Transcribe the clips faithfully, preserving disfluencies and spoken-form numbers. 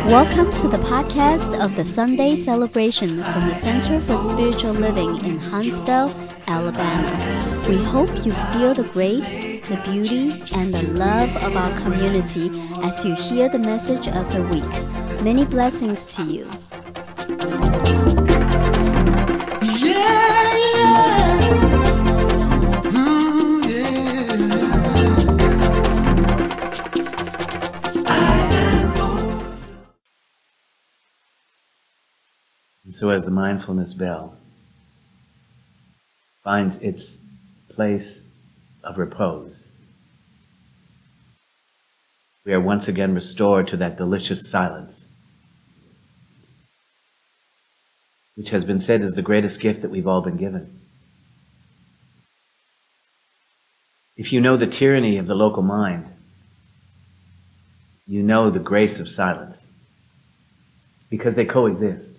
Welcome to the podcast of the Sunday celebration from the Center for Spiritual Living in Huntsville, Alabama. We hope you feel the grace, the beauty, and the love of our community as you hear the message of the week. Many blessings to you. So as the mindfulness bell finds its place of repose, we are once again restored to that delicious silence, which has been said is the greatest gift that we've all been given. If you know the tyranny of the local mind, you know the grace of silence, because they coexist.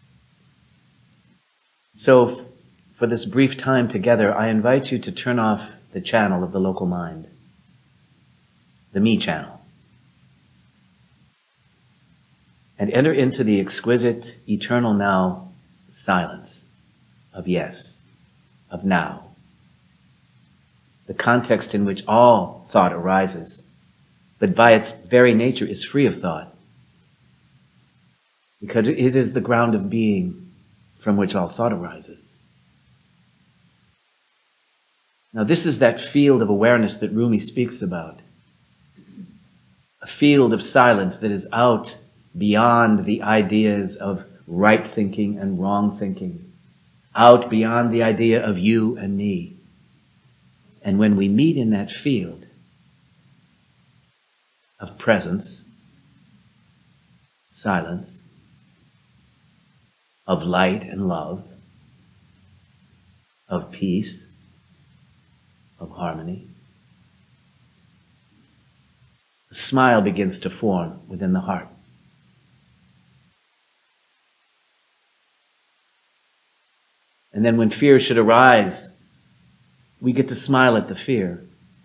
So, for this brief time together, I invite you to turn off the channel of the local mind, the me channel, and enter into the exquisite, eternal now silence of yes, of now, the context in which all thought arises, but by its very nature is free of thought, because it is the ground of being from which all thought arises. Now this is that field of awareness that Rumi speaks about. A field of silence that is out beyond the ideas of right thinking and wrong thinking, out beyond the idea of you and me. And when we meet in that field of presence, silence, of light and love, of peace, of harmony, a smile begins to form within the heart. And then when fear should arise, we get to smile at the fear.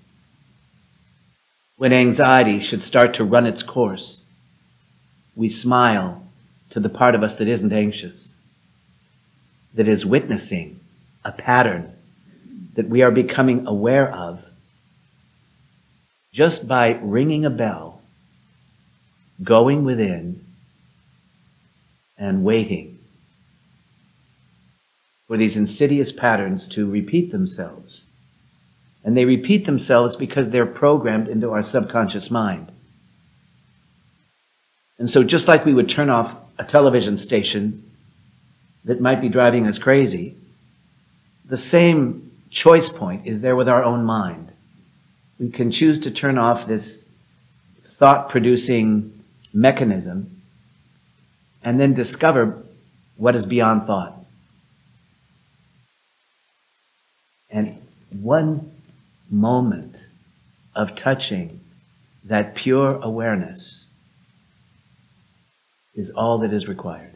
When anxiety should start to run its course, we smile to the part of us that isn't anxious, that is witnessing a pattern that we are becoming aware of just by ringing a bell, going within, and waiting for these insidious patterns to repeat themselves. And they repeat themselves because they're programmed into our subconscious mind. And so just like we would turn off a television station that might be driving us crazy, the same choice point is there with our own mind. We can choose to turn off this thought-producing mechanism and then discover what is beyond thought. And one moment of touching that pure awareness is all that is required.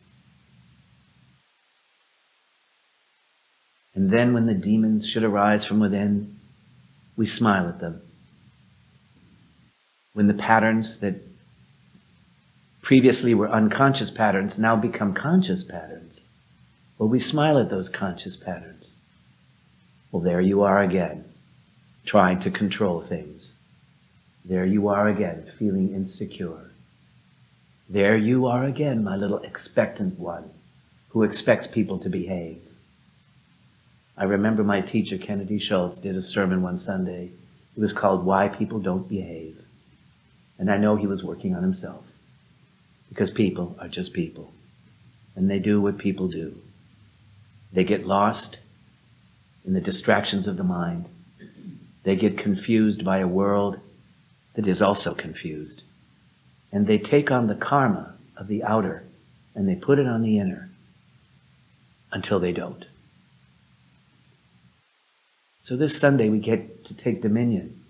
And then when the demons should arise from within, we smile at them. When the patterns that previously were unconscious patterns now become conscious patterns, well, we smile at those conscious patterns. Well, there you are again, trying to control things. There you are again, feeling insecure. There you are again, my little expectant one, who expects people to behave. I remember my teacher, Kennedy Schultz, did a sermon one Sunday. It was called Why People Don't Behave. And I know he was working on himself, because people are just people. And they do what people do. They get lost in the distractions of the mind. They get confused by a world that is also confused. And they take on the karma of the outer and they put it on the inner until they don't. So this Sunday we get to take dominion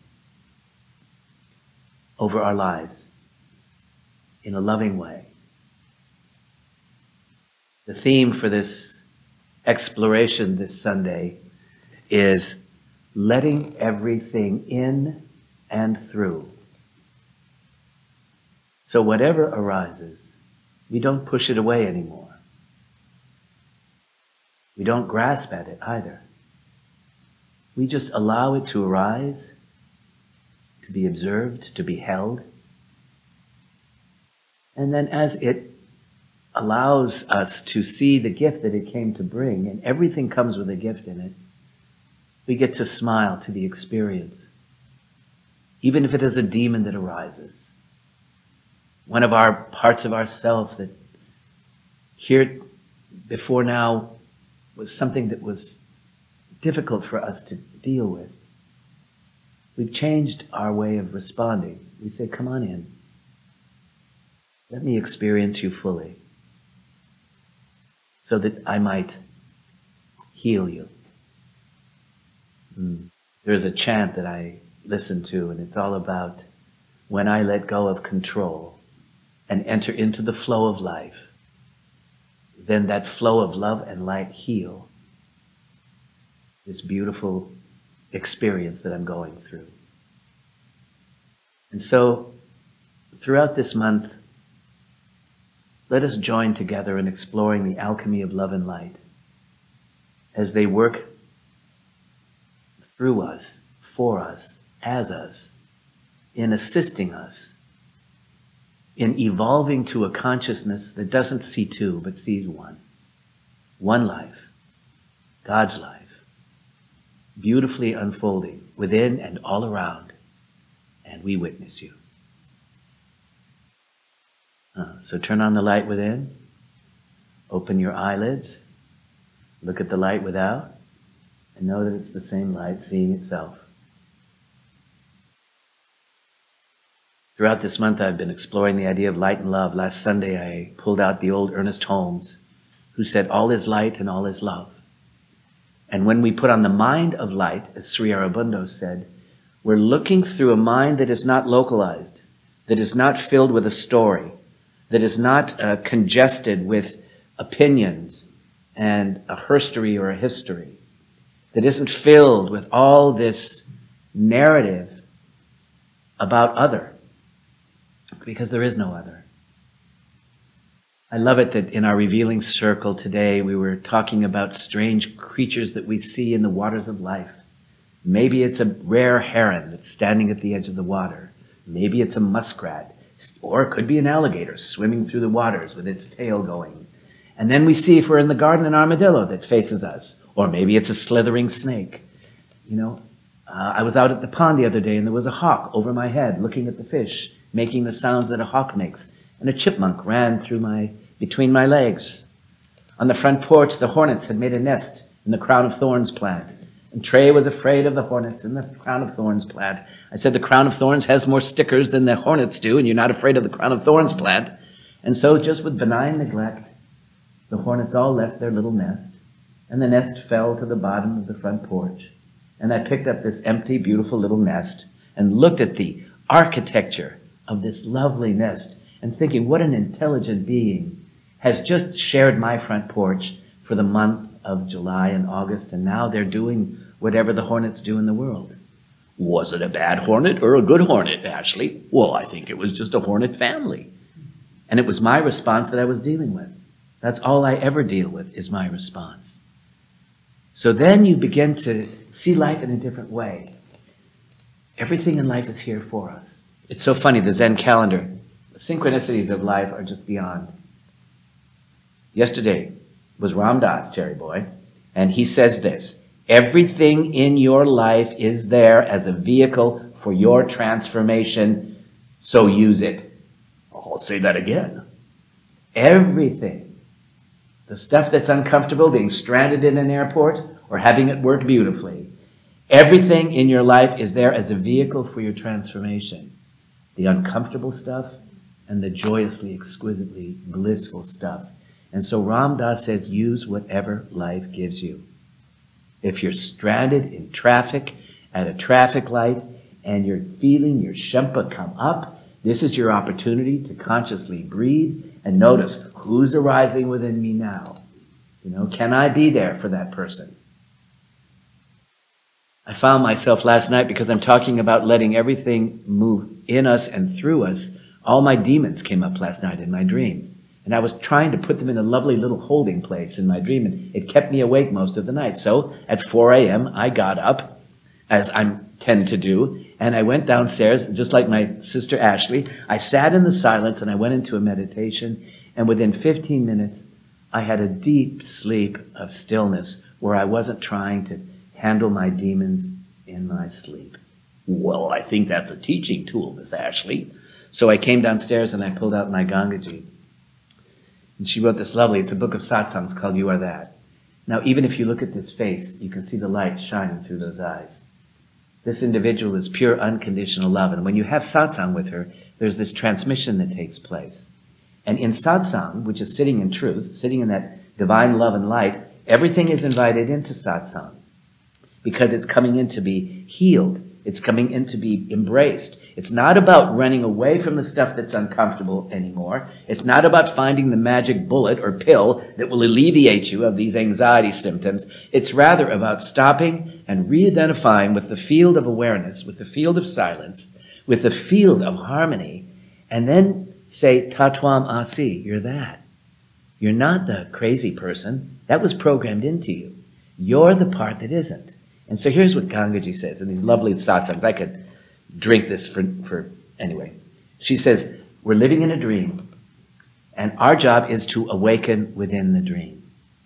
over our lives in a loving way. The theme for this exploration this Sunday is letting everything in and through. So whatever arises, we don't push it away anymore. We don't grasp at it either. We just allow it to arise, to be observed, to be held. And then as it allows us to see the gift that it came to bring, and everything comes with a gift in it, we get to smile to the experience, even if it is a demon that arises. One of our parts of ourself that here before now was something that was difficult for us to deal with. We've changed our way of responding. We say, come on in. Let me experience you fully so that I might heal you. Mm. There's a chant that I listen to, and it's all about when I let go of control and enter into the flow of life, then that flow of love and light heal this beautiful experience that I'm going through. And so, throughout this month, let us join together in exploring the alchemy of love and light as they work through us, for us, as us, in assisting us, in evolving to a consciousness that doesn't see two, but sees one. One life, God's life, beautifully unfolding within and all around, and we witness you. Uh, so turn on the light within, open your eyelids, look at the light without, and know that it's the same light seeing itself. Throughout this month, I've been exploring the idea of light and love. Last Sunday, I pulled out the old Ernest Holmes, who said, all is light and all is love. And when we put on the mind of light, as Sri Aurobindo said, we're looking through a mind that is not localized, that is not filled with a story, that is not uh, congested with opinions and a herstory or a history, that isn't filled with all this narrative about other. Because there is no other. I love it that in our revealing circle today we were talking about strange creatures that we see in the waters of life. Maybe it's a rare heron that's standing at the edge of the water. Maybe it's a muskrat. Or it could be an alligator swimming through the waters with its tail going. And then we see, if we're in the garden, an armadillo that faces us. Or maybe it's a slithering snake. You know, uh, I was out at the pond the other day and there was a hawk over my head looking at the fish, making the sounds that a hawk makes. And a chipmunk ran through my, between my legs. On the front porch, the hornets had made a nest in the crown of thorns plant. And Trey was afraid of the hornets in the crown of thorns plant. I said, the crown of thorns has more stickers than the hornets do, and you're not afraid of the crown of thorns plant. And so just with benign neglect, the hornets all left their little nest, and the nest fell to the bottom of the front porch. And I picked up this empty, beautiful little nest and looked at the architecture of this lovely nest and thinking, what an intelligent being has just shared my front porch for the month of July and August, and now they're doing whatever the hornets do in the world. Was it a bad hornet or a good hornet, Ashley? Well, I think it was just a hornet family. And it was my response that I was dealing with. That's all I ever deal with, is my response. So then you begin to see life in a different way. Everything in life is here for us. It's so funny, the Zen calendar, the synchronicities of life are just beyond. Yesterday was Ram Dass, Cherry Boy, and he says this: everything in your life is there as a vehicle for your transformation, so use it. I'll say that again. Everything. The stuff that's uncomfortable, being stranded in an airport or having it work beautifully. Everything in your life is there as a vehicle for your transformation. The uncomfortable stuff and the joyously, exquisitely blissful stuff. And so Ram Dass says, use whatever life gives you. If you're stranded in traffic at a traffic light and you're feeling your Shempa come up, this is your opportunity to consciously breathe and notice who's arising within me now. You know, can I be there for that person? I found myself last night, because I'm talking about letting everything move in us and through us, All my demons came up last night in my dream. And I was trying to put them in a lovely little holding place in my dream, and it kept me awake most of the night. So at four a.m., I got up, as I tend to do, and I went downstairs, just like my sister Ashley. I sat in the silence, and I went into a meditation, and within fifteen minutes, I had a deep sleep of stillness where I wasn't trying to handle my demons in my sleep. Well, I think that's a teaching tool, Miss Ashley. So I came downstairs and I pulled out my Gangaji. And she wrote this lovely, it's a book of satsangs called You Are That. Now, even if you look at this face, you can see the light shining through those eyes. This individual is pure unconditional love. And when you have satsang with her, there's this transmission that takes place. And in satsang, which is sitting in truth, sitting in that divine love and light, everything is invited into satsang because it's coming in to be healed. It's coming in to be embraced. It's not about running away from the stuff that's uncomfortable anymore. It's not about finding the magic bullet or pill that will alleviate you of these anxiety symptoms. It's rather about stopping and re-identifying with the field of awareness, with the field of silence, with the field of harmony, and then say, Tatwam Asi, you're that. You're not the crazy person. That was programmed into you. You're the part that isn't. And so here's what Gangaji says in these lovely satsangs. I could drink this for, for anyway. She says, we're living in a dream, and our job is to awaken within the dream.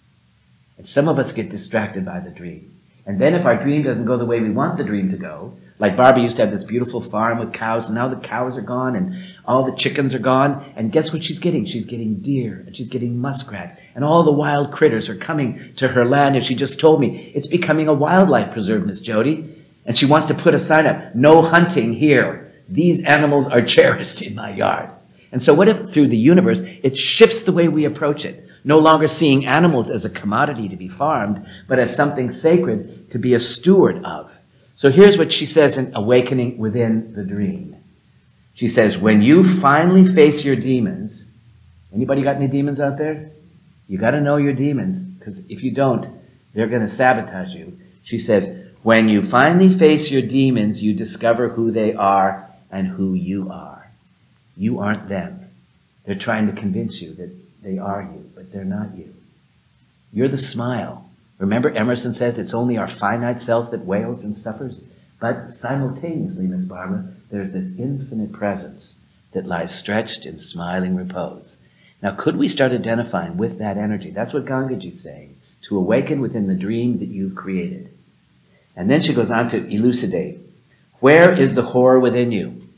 And some of us get distracted by the dream. And then if our dream doesn't go the way we want the dream to go, like Barbie used to have this beautiful farm with cows, and now the cows are gone, and all the chickens are gone, and guess what she's getting? She's getting deer, and she's getting muskrat, and all the wild critters are coming to her land, and she just told me, it's becoming a wildlife preserve, Miss Jody, and she wants to put a sign up, no hunting here. These animals are cherished in my yard. And so what if through the universe, it shifts the way we approach it, no longer seeing animals as a commodity to be farmed, but as something sacred to be a steward of. So here's what she says in Awakening Within the Dream. She says, when you finally face your demons, anybody got any demons out there? You got to know your demons, because if you don't, they're going to sabotage you. She says, when you finally face your demons, you discover who they are and who you are. You aren't them. They're trying to convince you that they are you, but they're not you. You're the smile. Remember, Emerson says it's only our finite self that wails and suffers, but simultaneously, Miss Barbara, there's this infinite presence that lies stretched in smiling repose. Now, could we start identifying with that energy? That's what Gangaji's saying, to awaken within the dream that you've created. And then she goes on to elucidate. Where is the horror within you?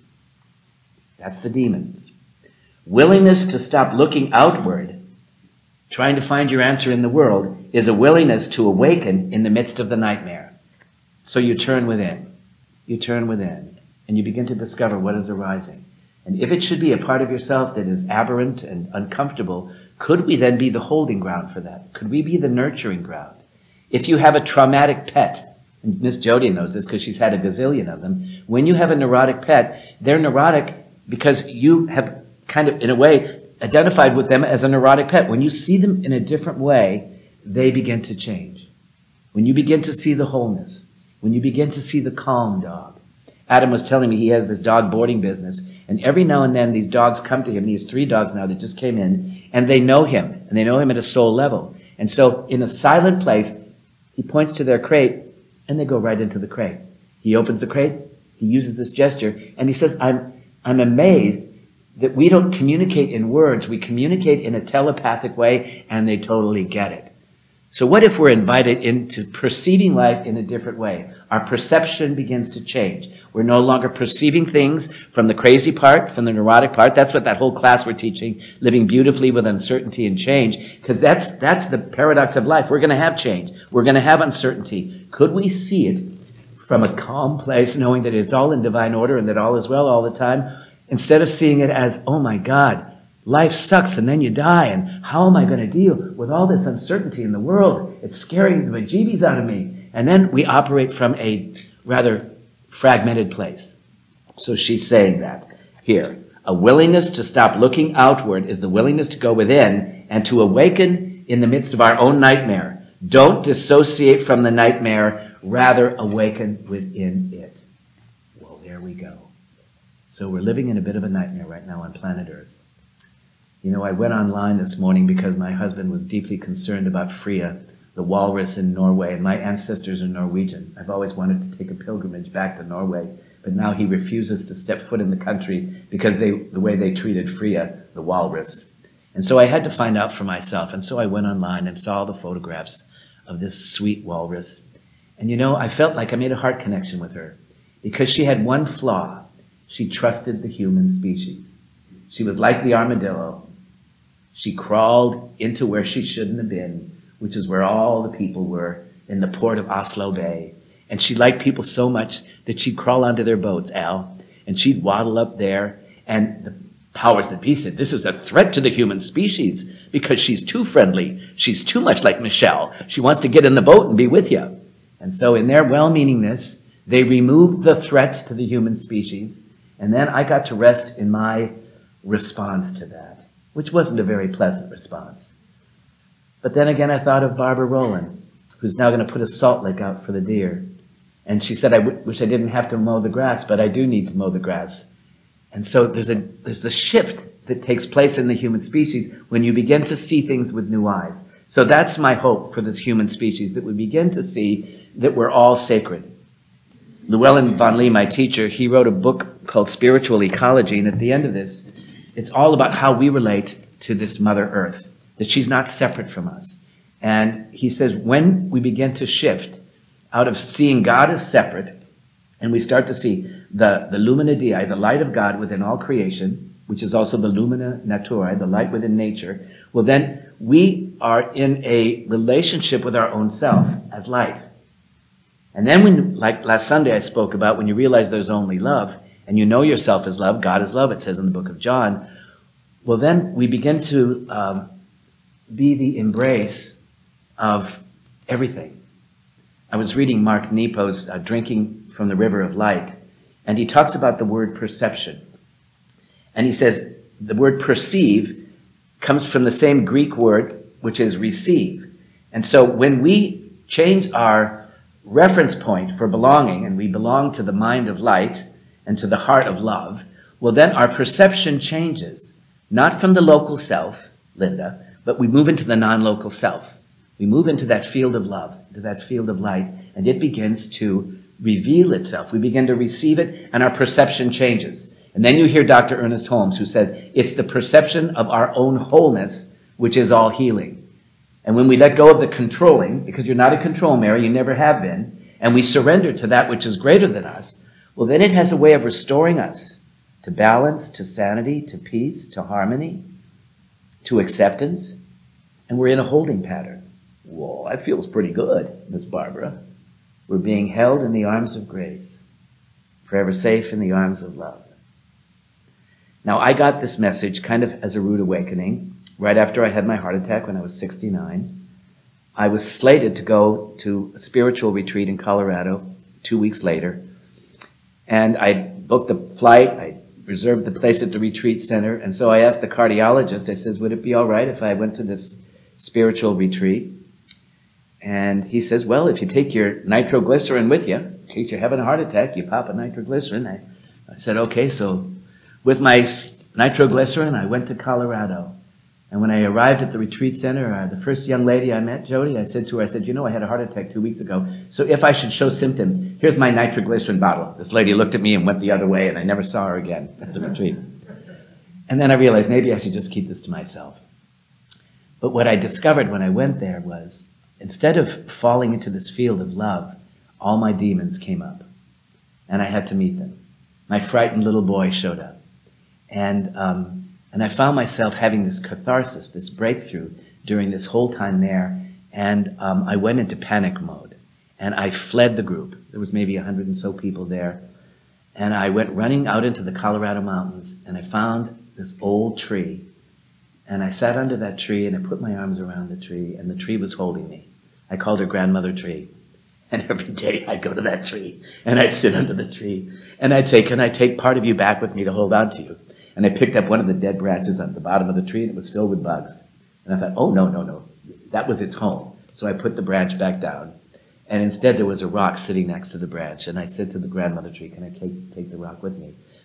That's the demons. Willingness to stop looking outward, trying to find your answer in the world, is a willingness to awaken in the midst of the nightmare. So you turn within. You turn within. And you begin to discover what is arising. And if it should be a part of yourself that is aberrant and uncomfortable, could we then be the holding ground for that? Could we be the nurturing ground? If you have a traumatic pet, and Miss Jody knows this because she's had a gazillion of them, when you have a neurotic pet, they're neurotic because you have kind of, in a way, identified with them as a neurotic pet. When you see them in a different way, they begin to change. When you begin to see the wholeness, when you begin to see the calm dog. Adam was telling me he has this dog boarding business, and every now and then these dogs come to him, and he has three dogs now that just came in, and they know him, and they know him at a soul level. And so in a silent place, he points to their crate, and they go right into the crate. He opens the crate, he uses this gesture, and he says, I'm, I'm amazed that we don't communicate in words, we communicate in a telepathic way, and they totally get it. So what if we're invited into perceiving life in a different way? Our perception begins to change. We're no longer perceiving things from the crazy part, from the neurotic part. That's what that whole class we're teaching, living beautifully with uncertainty and change, because that's that's the paradox of life. We're going to have change. We're going to have uncertainty. Could we see it from a calm place, knowing that it's all in divine order and that all is well all the time, instead of seeing it as, oh my God, life sucks and then you die, and how am I going to deal with all this uncertainty in the world? It's scaring the bejeebies out of me. And then we operate from a rather fragmented place. So she's saying that here. A willingness to stop looking outward is the willingness to go within and to awaken in the midst of our own nightmare. Don't dissociate from the nightmare, rather awaken within it. Well, there we go. So we're living in a bit of a nightmare right now on planet Earth. You know, I went online this morning because my husband was deeply concerned about Freya, the walrus in Norway, and my ancestors are Norwegian. I've always wanted to take a pilgrimage back to Norway, but now he refuses to step foot in the country because they, the way they treated Freya, the walrus. And so I had to find out for myself, and so I went online and saw the photographs of this sweet walrus. And you know, I felt like I made a heart connection with her because she had one flaw. She trusted the human species. She was like the armadillo. She crawled into where she shouldn't have been, which is where all the people were, in the port of Oslo Bay. And she liked people so much that she'd crawl onto their boats, Al, and she'd waddle up there. And the powers that be said, this is a threat to the human species because she's too friendly. She's too much like Michelle. She wants to get in the boat and be with you. And so in their well-meaningness, they removed the threat to the human species. And then I got to rest in my response to that, which wasn't a very pleasant response. But then again, I thought of Barbara Rowland, who's now going to put a salt lick out for the deer. And she said, I w- wish I didn't have to mow the grass, but I do need to mow the grass. And so there's a there's a shift that takes place in the human species when you begin to see things with new eyes. So that's my hope for this human species, that we begin to see that we're all sacred. Llewellyn von Lee, my teacher, he wrote a book called Spiritual Ecology, and at the end of this, it's all about how we relate to this Mother Earth, that she's not separate from us. And he says when we begin to shift out of seeing God as separate, and we start to see the, the Lumina Dei, the light of God within all creation, which is also the Lumina Naturae, the light within nature, well then we are in a relationship with our own self as light. And then when, like last Sunday I spoke about, when you realize there's only love, and you know yourself as love, God is love, it says in the book of John, well then we begin to um, be the embrace of everything. I was reading Mark Nepo's uh, Drinking from the River of Light, and he talks about the word perception. And he says the word perceive comes from the same Greek word, which is receive. And so when we change our reference point for belonging, and we belong to the mind of light and to the heart of love, well then our perception changes, not from the local self, Linda, but we move into the non-local self. We move into that field of love, into that field of light, and it begins to reveal itself. We begin to receive it, and our perception changes. And then you hear Doctor Ernest Holmes, who says, it's the perception of our own wholeness which is all healing. And when we let go of the controlling, because you're not a control, Mary, you never have been, and we surrender to that which is greater than us, well, then it has a way of restoring us to balance, to sanity, to peace, to harmony, to acceptance, and we're in a holding pattern. Whoa, that feels pretty good, Miss Barbara. We're being held in the arms of grace, forever safe in the arms of love. Now, I got this message kind of as a rude awakening right after I had my heart attack when I was sixty-nine. I was slated to go to a spiritual retreat in Colorado two weeks later, and I booked the flight. I reserved the place at the retreat center, and so I asked the cardiologist, I says, would it be all right if I went to this spiritual retreat? And he says, well, if you take your nitroglycerin with you, in case you're having a heart attack, you pop a nitroglycerin. I, I said, okay, so with my nitroglycerin, I went to Colorado. And when I arrived at the retreat center, uh, the first young lady I met, Jody, I said to her, I said, you know, I had a heart attack two weeks ago. So if I should show symptoms, here's my nitroglycerin bottle. This lady looked at me and went the other way, and I never saw her again at the retreat. And then I realized maybe I should just keep this to myself. But what I discovered when I went there was, instead of falling into this field of love, all my demons came up. And I had to meet them. My frightened little boy showed up. And um, and I found myself having this catharsis, this breakthrough during this whole time there. And um, I went into panic mode. And I fled the group. There was maybe a hundred and so people there. And I went running out into the Colorado mountains, and I found this old tree. And I sat under that tree, and I put my arms around the tree, and the tree was holding me. I called her Grandmother Tree. And every day I'd go to that tree, and I'd sit under the tree, and I'd say, can I take part of you back with me to hold on to you? And I picked up one of the dead branches on the bottom of the tree, and it was filled with bugs. And I thought, oh, no, no, no. That was its home. So I put the branch back down. And instead there was a rock sitting next to the branch. And I said to the Grandmother Tree, can I take, take the rock with me?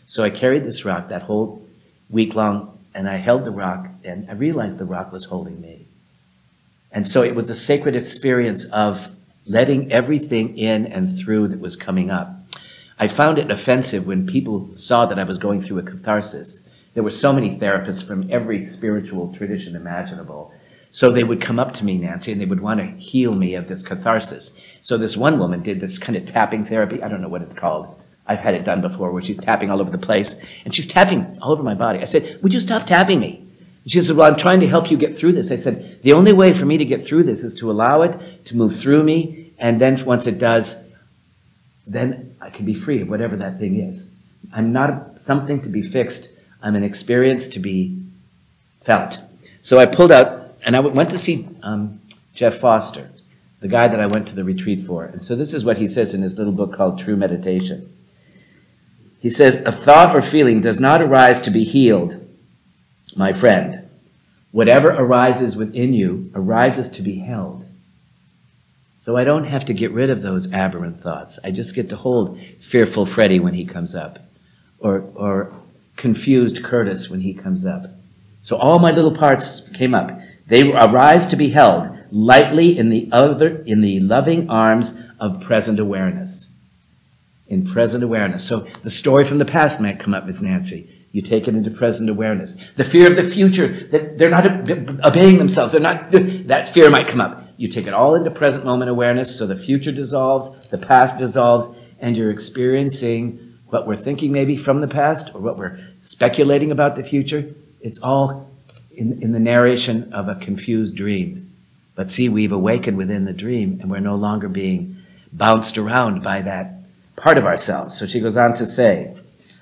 So I carried this rock that whole week long, and I held the rock, and I realized the rock was holding me. And so it was a sacred experience of letting everything in and through that was coming up. I found it offensive when people saw that I was going through a catharsis. There were so many therapists from every spiritual tradition imaginable. So they would come up to me, Nancy, and they would want to heal me of this catharsis. So this one woman did this kind of tapping therapy. I don't know what it's called. I've had it done before, where she's tapping all over the place. And she's tapping all over my body. I said, would you stop tapping me? And she said, well, I'm trying to help you get through this. I said, the only way for me to get through this is to allow it to move through me. And then once it does, then I can be free of whatever that thing is. I'm not something to be fixed. I'm an experience to be felt. So I pulled out, and I went to see um, Jeff Foster, the guy that I went to the retreat for. And so this is what he says in his little book called True Meditation. He says, a thought or feeling does not arise to be healed, my friend. Whatever arises within you arises to be held. So I don't have to get rid of those aberrant thoughts. I just get to hold fearful Freddie when he comes up, or or confused Curtis when he comes up. So all my little parts came up. They arise to be held lightly in the other, in the loving arms of present awareness. In present awareness. So the story from the past might come up, Miss Nancy. You take it into present awareness. The fear of the future, that they're not obeying themselves. They're not, that fear might come up. You take it all into present moment awareness, so the future dissolves, the past dissolves, and you're experiencing what we're thinking maybe from the past, or what we're speculating about the future. It's all in, in the narration of a confused dream. But see, we've awakened within the dream, and we're no longer being bounced around by that part of ourselves. So she goes on to say,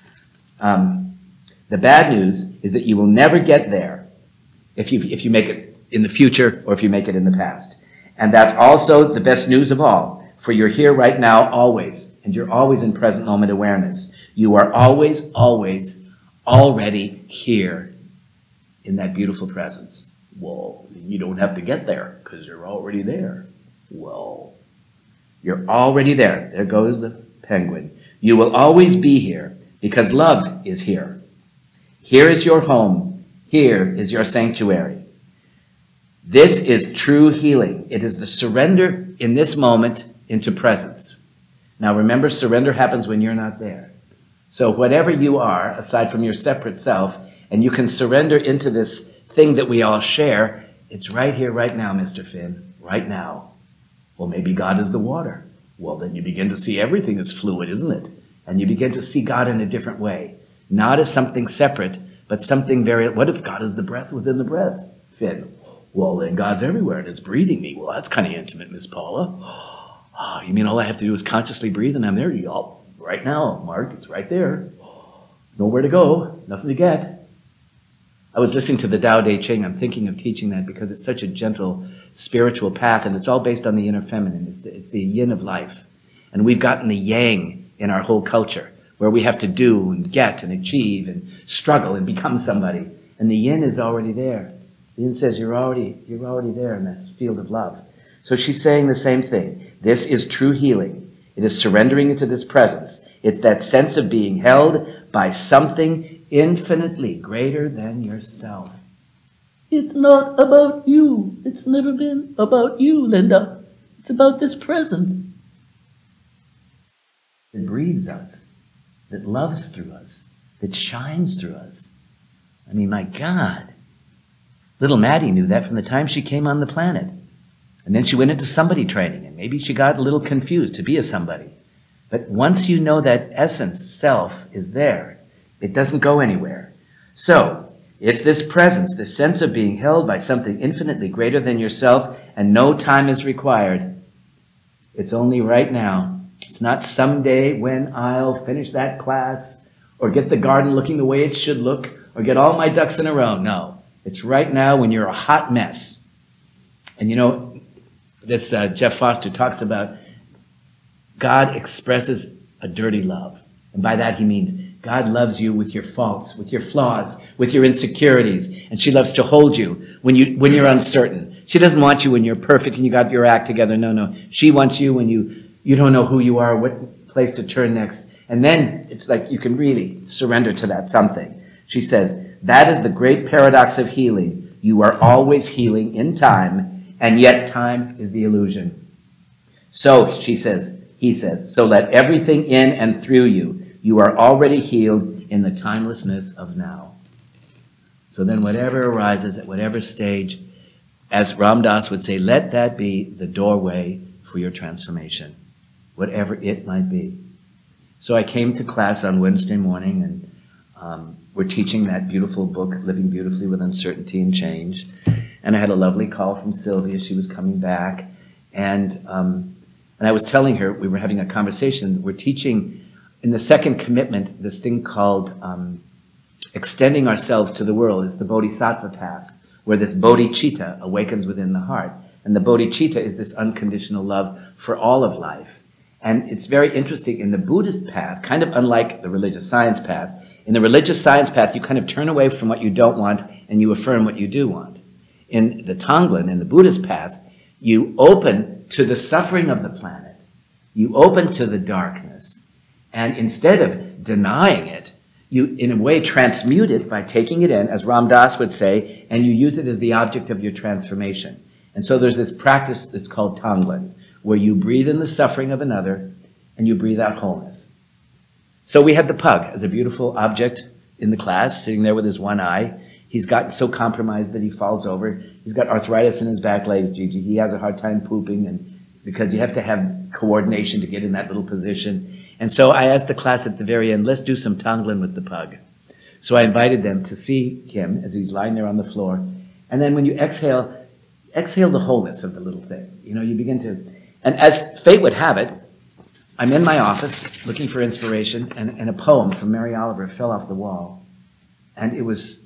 um, the bad news is that you will never get there if you if you make it in the future or if you make it in the past. And that's also the best news of all, for you're here right now always, and you're always in present moment awareness. You are always, always, already here in that beautiful presence. Well, you don't have to get there because you're already there. Well, you're already there. There goes the penguin. You will always be here because love is here. Here is your home. Here is your sanctuary. This is true healing. It is the surrender in this moment into presence. Now remember, surrender happens when you're not there. So whatever you are, aside from your separate self, and you can surrender into this thing that we all share, it's right here, right now, Mister Finn, right now. Well, maybe God is the water. Well, then you begin to see everything as fluid, isn't it? And you begin to see God in a different way. Not as something separate, but something very... What if God is the breath within the breath, Finn? Well, then God's everywhere and it's breathing me. Well, that's kind of intimate, Miss Paula. Oh, you mean all I have to do is consciously breathe and I'm there? Y'all, right now, Mark, it's right there. Nowhere to go, nothing to get. I was listening to the Tao Te Ching. I'm thinking of teaching that because it's such a gentle spiritual path, and it's all based on the inner feminine. It's the, it's the yin of life. And we've gotten the yang in our whole culture, where we have to do and get and achieve and struggle and become somebody. And the yin is already there. The yin says you're already, you're already there in this field of love. So she's saying the same thing. This is true healing. It is surrendering into this presence. It's that sense of being held by something infinitely greater than yourself. It's not about you. It's never been about you, Linda. It's about this presence. It breathes us, that loves through us, that shines through us. I mean, my God. Little Maddie knew that from the time she came on the planet. And then she went into somebody training, and maybe she got a little confused to be a somebody. But once you know that essence, self, is there, it doesn't go anywhere. So, it's this presence, this sense of being held by something infinitely greater than yourself, and no time is required. It's only right now. It's not someday when I'll finish that class, or get the garden looking the way it should look, or get all my ducks in a row. No. It's right now when you're a hot mess. And you know, this uh, Jeff Foster talks about God expresses a dirty love. And by that he means God loves you with your faults, with your flaws, with your insecurities. And she loves to hold you when, you, when you're uncertain. She doesn't want you when you're perfect and you got your act together. No, no. She wants you when you, you don't know who you are, what place to turn next. And then it's like you can really surrender to that something. She says, that is the great paradox of healing. You are always healing in time, and yet time is the illusion. So, she says, he says, so let everything in and through you. You are already healed in the timelessness of now. So then whatever arises at whatever stage, as Ram Dass would say, let that be the doorway for your transformation, whatever it might be. So I came to class on Wednesday morning, and um, we're teaching that beautiful book, Living Beautifully with Uncertainty and Change. And I had a lovely call from Sylvia. She was coming back. And um, and I was telling her, we were having a conversation. We're teaching in the second commitment this thing called um, extending ourselves to the world. It's the Bodhisattva path, where this bodhicitta awakens within the heart. And the bodhicitta is this unconditional love for all of life. And it's very interesting in the Buddhist path, kind of unlike the religious science path. In the religious science path, you kind of turn away from what you don't want and you affirm what you do want. In the Tonglen, in the Buddhist path, you open to the suffering of the planet. You open to the darkness. And instead of denying it, you, in a way, transmute it by taking it in, as Ram Dass would say, and you use it as the object of your transformation. And so there's this practice that's called Tonglen, where you breathe in the suffering of another and you breathe out wholeness. So we had the pug as a beautiful object in the class, sitting there with his one eye. He's gotten so compromised that he falls over. He's got arthritis in his back legs, Gigi. He has a hard time pooping, and because you have to have coordination to get in that little position. And so I asked the class at the very end, let's do some Tonglen with the pug. So I invited them to see him as he's lying there on the floor. And then when you exhale, exhale the wholeness of the little thing. You know, you begin to... And as fate would have it, I'm in my office looking for inspiration, and, and a poem from Mary Oliver fell off the wall. And it was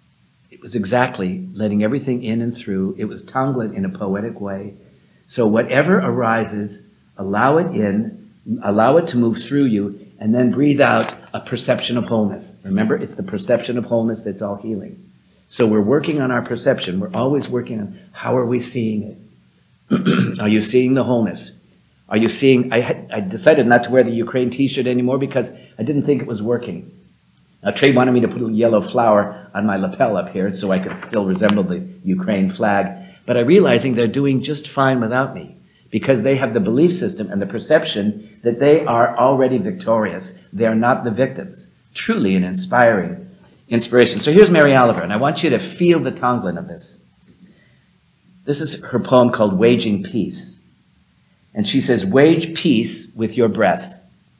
it was exactly letting everything in and through. It was Tonglen in a poetic way. So whatever arises, allow it in, allow it to move through you, and then breathe out a perception of wholeness. Remember, it's the perception of wholeness that's all healing. So we're working on our perception. We're always working on how are we seeing it. Are you seeing the wholeness? Are you seeing... I, had, I decided not to wear the Ukraine t-shirt anymore because I didn't think it was working. Now, Trey wanted me to put a yellow flower on my lapel up here so I could still resemble the Ukraine flag. But I'm realizing they're doing just fine without me because they have the belief system and the perception that they are already victorious. They are not the victims. Truly an inspiring inspiration. So here's Mary Oliver, and I want you to feel the Tonglen of this. This is her poem called Waging Peace. And she says, wage peace with your breath.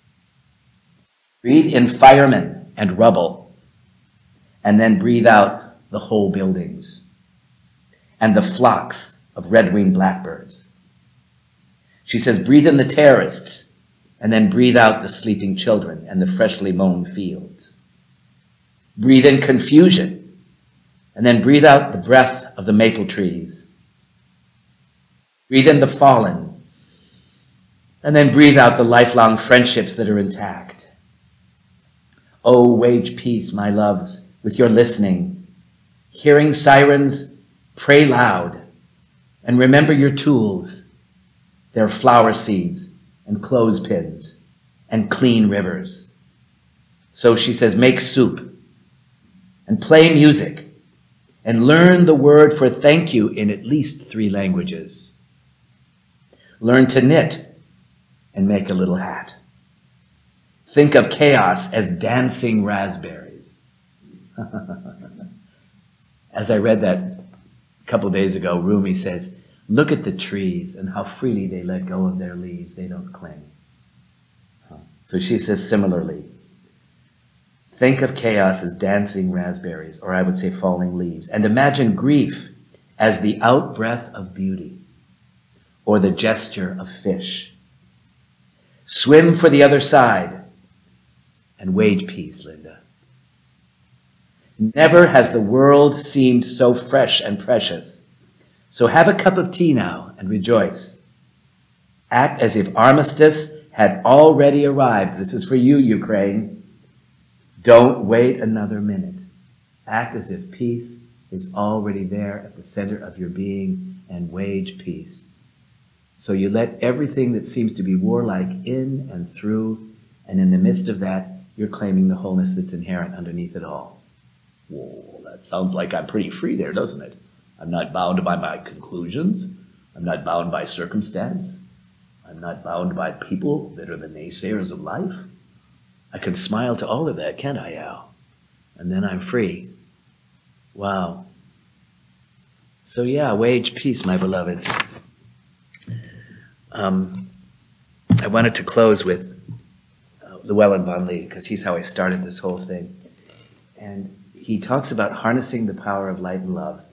Breathe in firemen and rubble. And then breathe out the whole buildings. And the flocks of red-winged blackbirds. She says, breathe in the terrorists. And then breathe out the sleeping children and the freshly mown fields. Breathe in confusion. And then breathe out the breath of the maple trees. Breathe in the fallen, and then breathe out the lifelong friendships that are intact. Oh, wage peace, my loves, with your listening. Hearing sirens, pray loud, and remember your tools. They're flower seeds and clothespins and clean rivers. So she says, make soup and play music and learn the word for thank you in at least three languages. Learn to knit and make a little hat. Think of chaos as dancing raspberries. As I read that a couple of days ago, Rumi says, look at the trees and how freely they let go of their leaves. They don't cling. So she says similarly, think of chaos as dancing raspberries, or I would say falling leaves, and imagine grief as the out-breath of beauty, or the gesture of fish. Swim for the other side and wage peace, Linda. Never has the world seemed so fresh and precious. So have a cup of tea now and rejoice. Act as if armistice had already arrived. This is for you, Ukraine. Don't wait another minute. Act as if peace is already there at the center of your being and wage peace. So you let everything that seems to be warlike in and through, And in the midst of that, you're claiming the wholeness that's inherent underneath it all. Whoa, that sounds like I'm pretty free there, doesn't it? I'm not bound by my conclusions. I'm not bound by circumstance. I'm not bound by people that are the naysayers of life. I can smile to all of that, can't I, Al? And then I'm free. Wow. So yeah, wage peace, my beloveds. Um, I wanted to close with uh, Llewellyn Bounley, because he's how I started this whole thing. And he talks about harnessing the power of light and love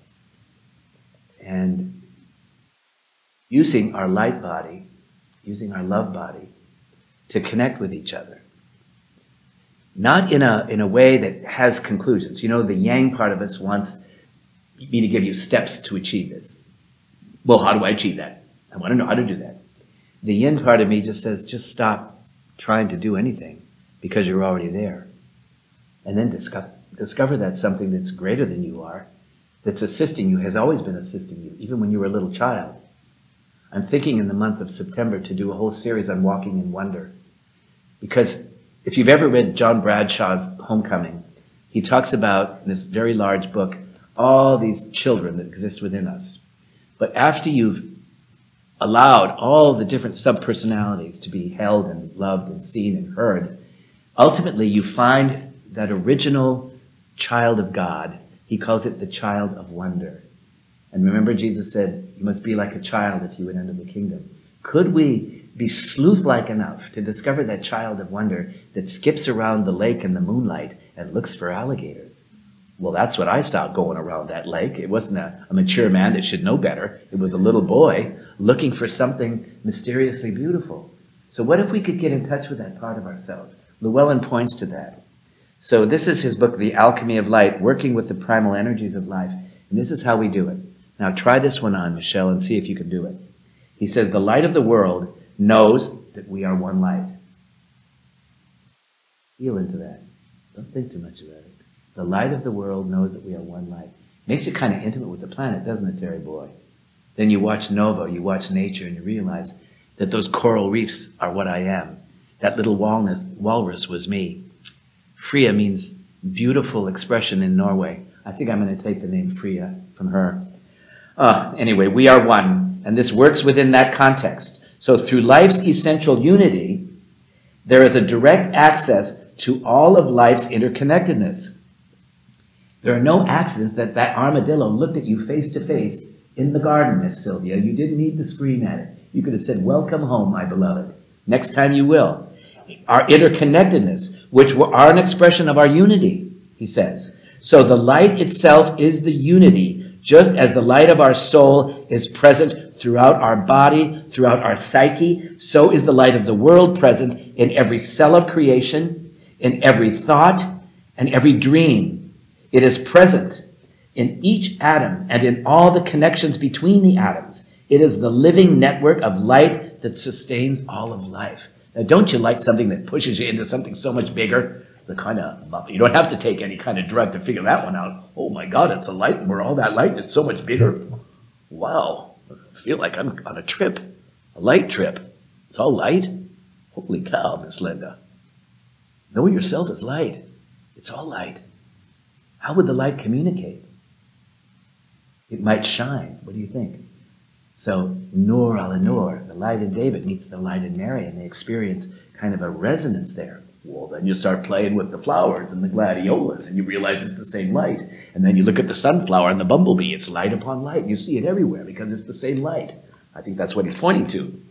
and using our light body, using our love body to connect with each other. Not in a in a way that has conclusions. You know, the yang part of us wants me to give you steps to achieve this. Well, how do I achieve that? I want to know how to do that. The yin part of me just says, just stop trying to do anything because you're already there. And then discover, discover that something that's greater than you are, that's assisting you, has always been assisting you, even when you were a little child. I'm thinking in the month of September to do a whole series on walking in wonder. Because if you've ever read John Bradshaw's Homecoming, he talks about, in this very large book, all these children that exist within us. But after you've allowed all the different sub-personalities to be held and loved and seen and heard, ultimately you find that original child of God. He calls it the child of wonder. And remember, Jesus said, you must be like a child if you would enter the kingdom. Could we be sleuth-like enough to discover that child of wonder that skips around the lake in the moonlight and looks for alligators? Well, that's what I saw going around that lake. It wasn't a, a mature man that should know better. It was a little boy looking for something mysteriously beautiful. So what if we could get in touch with that part of ourselves? Llewellyn points to that. So this is his book, The Alchemy of Light, Working with the Primal Energies of Life. And this is how we do it. Now try this one on, Michelle, and see if you can do it. He says, the light of the world knows that we are one light. Feel into that. Don't think too much about it. The light of the world knows that we are one light. Makes you kind of intimate with the planet, doesn't it, Terry boy? Then you watch Nova, you watch nature, and you realize that those coral reefs are what I am. That little walrus, walrus was me. Freya means beautiful expression in Norway. I think I'm going to take the name Freya from her. Uh, anyway, we are one, and this works within that context. So through life's essential unity, there is a direct access to all of life's interconnectedness. There are no accidents that that armadillo looked at you face to face in the garden, Miss Sylvia. You didn't need to scream at it. You could have said, welcome home, my beloved. Next time you will. Our interconnectedness, which are an expression of our unity, he says. So the light itself is the unity, just as the light of our soul is present throughout our body, throughout our psyche, so is the light of the world present in every cell of creation, in every thought, and every dream. It is present in each atom and in all the connections between the atoms. It is the living network of light that sustains all of life. Now, don't you like something that pushes you into something so much bigger? The kind of, you don't have to take any kind of drug to figure that one out. Oh my God, it's a light. We're all that light. It's so much bigger. Wow. I feel like I'm on a trip, a light trip. It's all light. Holy cow, Miss Linda. Know yourself as light. It's all light. How would the light communicate? It might shine. What do you think? So, Nur al-Nur, the light in David meets the light in Mary, and they experience kind of a resonance there. Well, then you start playing with the flowers and the gladiolas, and you realize it's the same light. And then you look at the sunflower and the bumblebee. It's light upon light. You see it everywhere because it's the same light. I think that's what he's pointing to.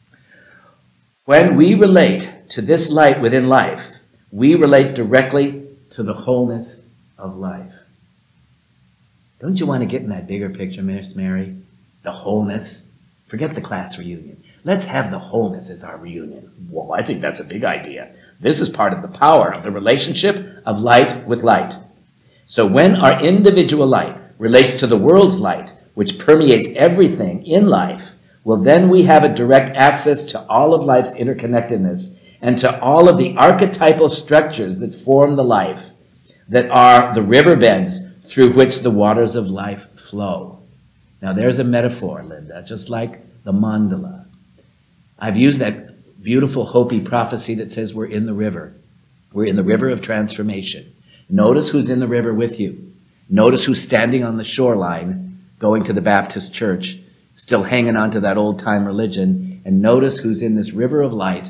When we relate to this light within life, we relate directly to the wholeness of life. Don't you want to get in that bigger picture, Miss Mary? The wholeness. Forget the class reunion. Let's have the wholeness as our reunion. Well, I think that's a big idea. This is part of the power of the relationship of light with light. So when our individual light relates to the world's light, which permeates everything in life, well, then we have a direct access to all of life's interconnectedness and to all of the archetypal structures that form the life, that are the riverbeds through which the waters of life flow. Now there's a metaphor, Linda, just like the mandala. I've used that beautiful Hopi prophecy that says we're in the river. We're in the river of transformation. Notice who's in the river with you. Notice who's standing on the shoreline going to the Baptist church, still hanging on to that old-time religion. And notice who's in this river of light.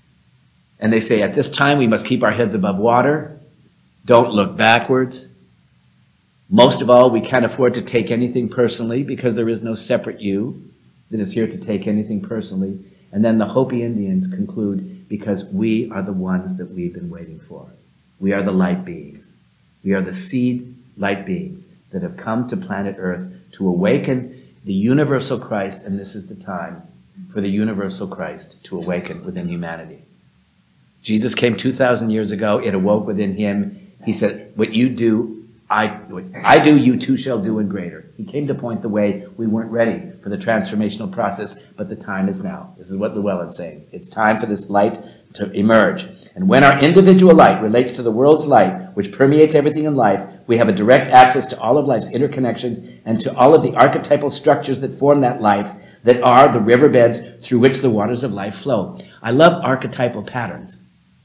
And they say, at this time, we must keep our heads above water. Don't look backwards. Most of all, we can't afford to take anything personally because there is no separate you that is here to take anything personally. And then the Hopi Indians conclude, because we are the ones that we've been waiting for. We are the light beings. We are the seed light beings that have come to planet Earth to awaken the universal Christ, and this is the time for the universal Christ to awaken within humanity. Jesus came two thousand years ago. It awoke within him. He said, what you do, I, what I do, you too shall do, and greater. He came to point the way. We weren't ready for the transformational process, but the time is now. This is what Llewellyn's saying. It's time for this light to emerge. And when our individual light relates to the world's light, which permeates everything in life, we have a direct access to all of life's interconnections and to all of the archetypal structures that form that life, that are the riverbeds through which the waters of life flow. I love archetypal patterns.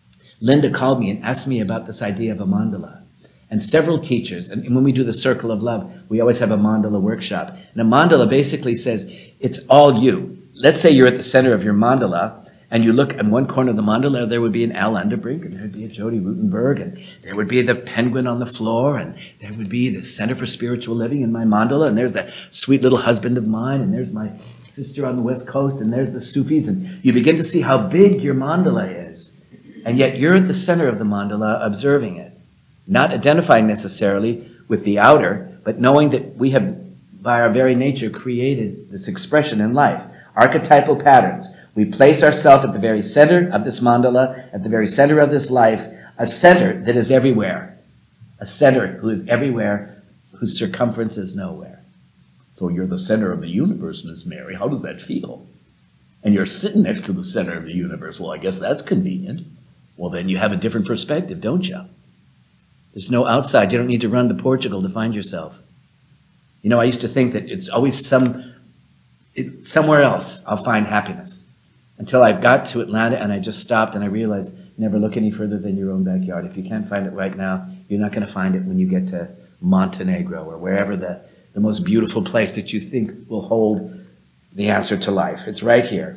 Linda called me and asked me about this idea of a mandala. And several teachers, and when we do the Circle of Love, we always have a mandala workshop. And a mandala basically says, it's all you. Let's say you're at the center of your mandala, and you look in one corner of the mandala, there would be an Al Underbrink, and there would be a Jody Rutenberg, and there would be the penguin on the floor, and there would be the Center for Spiritual Living in my mandala, and there's that sweet little husband of mine, and there's my sister on the West Coast, and there's the Sufis, and you begin to see how big your mandala is. And yet you're at the center of the mandala observing it, not identifying necessarily with the outer, but knowing that we have, by our very nature, created this expression in life. Archetypal patterns. We place ourselves at the very center of this mandala, at the very center of this life, a center that is everywhere. A center who is everywhere, whose circumference is nowhere. So you're the center of the universe, Miss Mary. How does that feel? And you're sitting next to the center of the universe. Well, I guess that's convenient. Well, then you have a different perspective, don't you? There's no outside. You don't need to run to Portugal to find yourself. You know, I used to think that it's always some it, somewhere else I'll find happiness. Until I got to Atlanta and I just stopped and I realized never look any further than your own backyard. If you can't find it right now, you're not going to find it when you get to Montenegro or wherever the, the most beautiful place that you think will hold the answer to life. It's right here.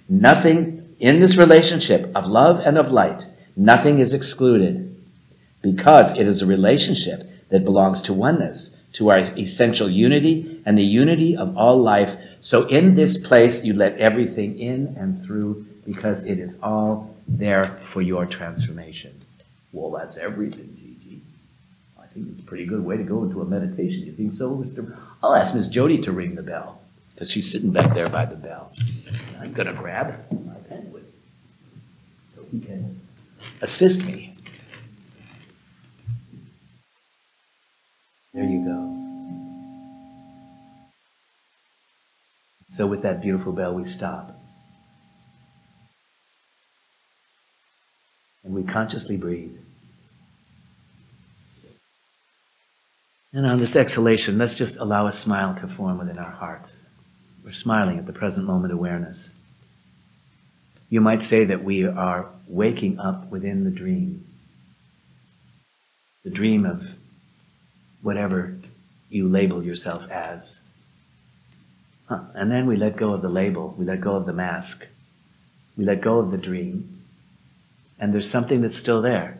Nothing in this relationship of love and of light, nothing is excluded because it is a relationship that belongs to oneness, to our essential unity and the unity of all life. So in this place, you let everything in and through because it is all there for your transformation. Well, that's everything, Gigi. I think it's a pretty good way to go into a meditation. You think so, Mister I'll ask Miss Jody to ring the bell because she's sitting back there by the bell. I'm going to grab my penguin so he can assist me. There you go. So with that beautiful bell, we stop. And we consciously breathe. And on this exhalation, let's just allow a smile to form within our hearts. We're smiling at the present moment awareness. You might say that we are waking up within the dream. The dream of whatever you label yourself as. Huh. And then we let go of the label. We let go of the mask. We let go of the dream. And there's something that's still there.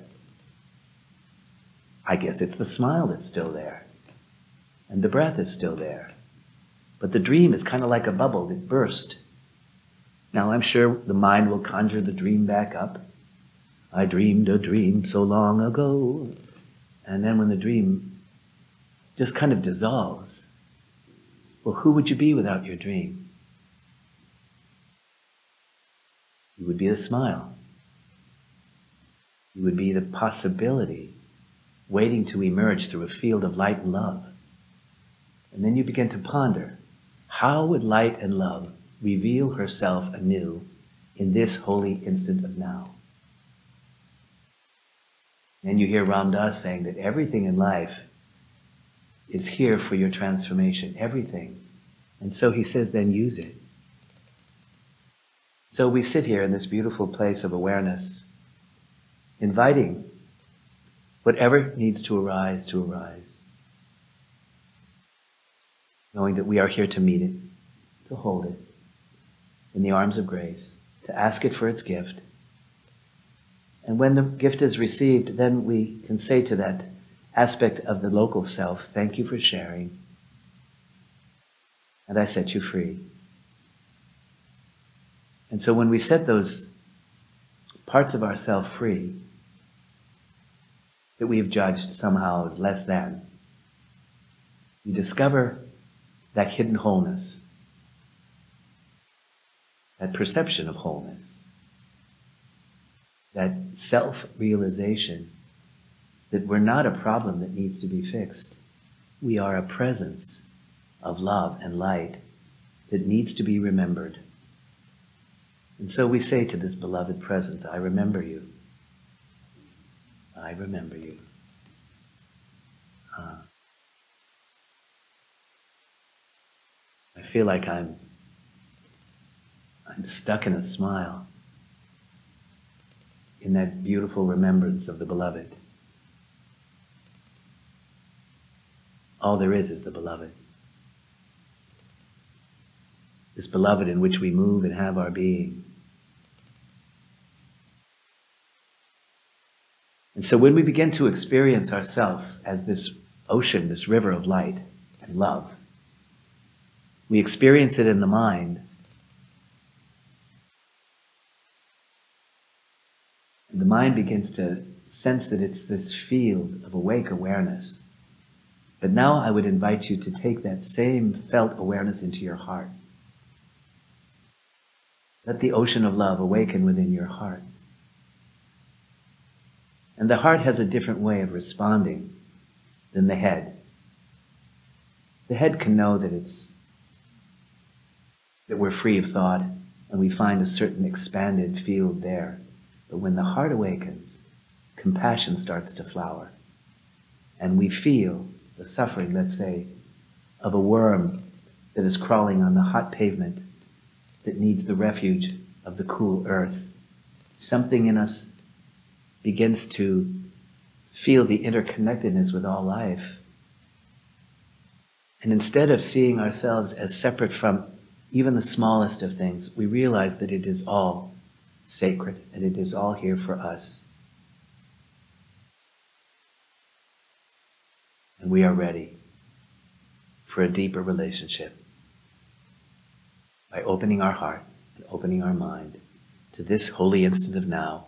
I guess it's the smile that's still there. And the breath is still there. But the dream is kind of like a bubble that burst. Now I'm sure the mind will conjure the dream back up. I dreamed a dream so long ago. And then when the dream just kind of dissolves, well, who would you be without your dream? You would be a smile. You would be the possibility waiting to emerge through a field of light and love. And then you begin to ponder, how would light and love reveal herself anew in this holy instant of now? And you hear Ram Dass saying that everything in life is here for your transformation, everything. And so he says, then use it. So we sit here in this beautiful place of awareness, inviting whatever needs to arise to arise, knowing that we are here to meet it, to hold it in the arms of grace, to ask it for its gift. And when the gift is received, then we can say to that aspect of the local self, thank you for sharing, and I set you free. And so when we set those parts of ourself free that we have judged somehow as less than, we discover that hidden wholeness, that perception of wholeness, that self-realization that we're not a problem that needs to be fixed. We are a presence of love and light that needs to be remembered. And so we say to this beloved presence, I remember you. I remember you. Uh, I feel like I'm I'm stuck in a smile in that beautiful remembrance of the beloved. All there is is the beloved. This beloved in which we move and have our being. And so when we begin to experience ourselves as this ocean, this river of light and love, we experience it in the mind. And the mind begins to sense that it's this field of awake awareness. But now I would invite you to take that same felt awareness into your heart. Let the ocean of love awaken within your heart. And the heart has a different way of responding than the head. The head can know that it's that we're free of thought and we find a certain expanded field there. But when the heart awakens, compassion starts to flower. And we feel the suffering, let's say, of a worm that is crawling on the hot pavement that needs the refuge of the cool earth. Something in us begins to feel the interconnectedness with all life. And instead of seeing ourselves as separate from even the smallest of things, we realize that it is all sacred and it is all here for us. And we are ready for a deeper relationship by opening our heart and opening our mind to this holy instant of now.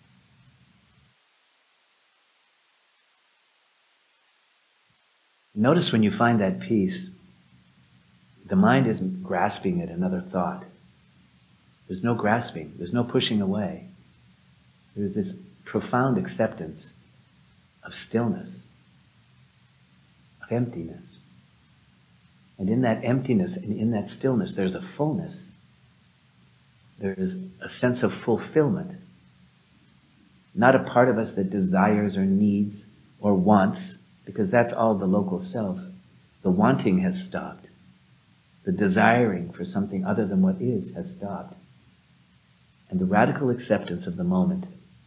Notice when you find that peace, the mind isn't grasping at another thought. There's no grasping. There's no pushing away. There's this profound acceptance of stillness, of emptiness. And in that emptiness and in that stillness, there's a fullness. There is a sense of fulfillment. Not a part of us that desires or needs or wants, because that's all the local self. The wanting has stopped. The desiring for something other than what is has stopped. And the radical acceptance of the moment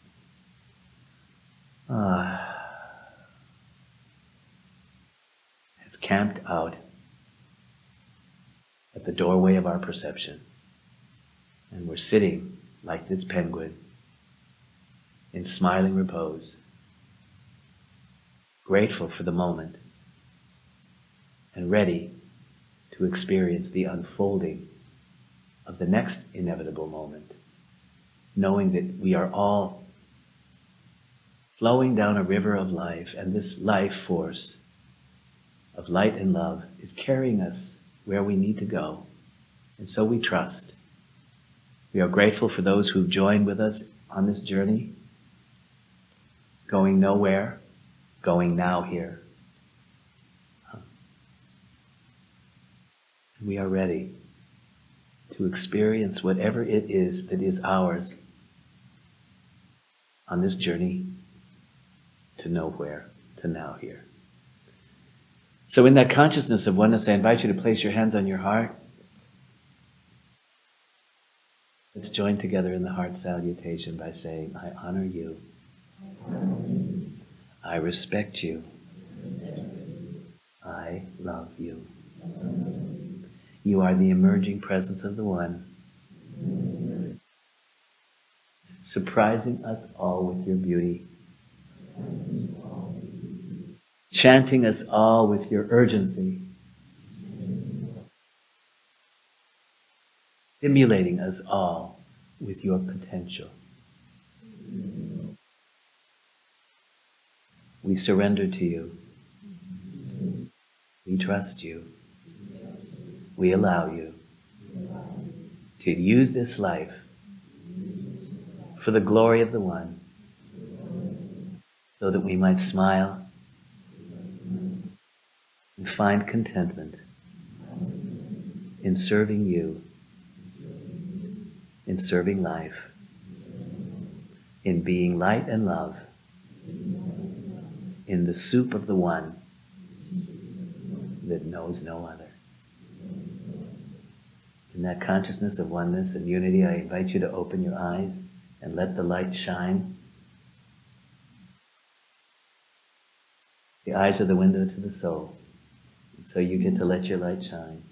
ah, has camped out at the doorway of our perception. And we're sitting like this penguin in smiling repose, grateful for the moment and ready to experience the unfolding of the next inevitable moment, knowing that we are all flowing down a river of life, and this life force of light and love is carrying us where we need to go. And so we trust. We are grateful for those who've joined with us on this journey, going nowhere, going now here. We are ready to experience whatever it is that is ours on this journey to nowhere, to now here. So in that consciousness of oneness, I invite you to place your hands on your heart. Let's join together in the heart salutation by saying, I honor you. I respect you. I love you. You are the emerging presence of the One, surprising us all with your beauty, chanting us all with your urgency, stimulating us all with your potential. We surrender to you. We trust you. We allow you to use this life for the glory of the One, so that we might smile and find contentment in serving you, in serving life, in being light and love, in the soup of the One that knows no other. In that consciousness of oneness and unity, I invite you to open your eyes and let the light shine. The eyes are the window to the soul. And so you get to let your light shine.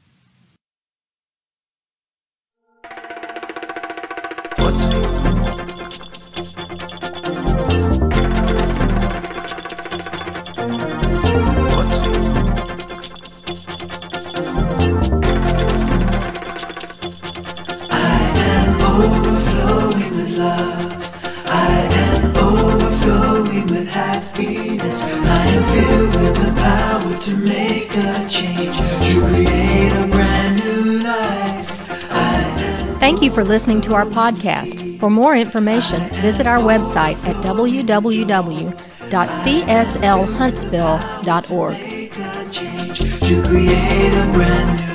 Thank you for listening to our podcast. For more information, visit our website at w w w dot c s l huntsville dot org.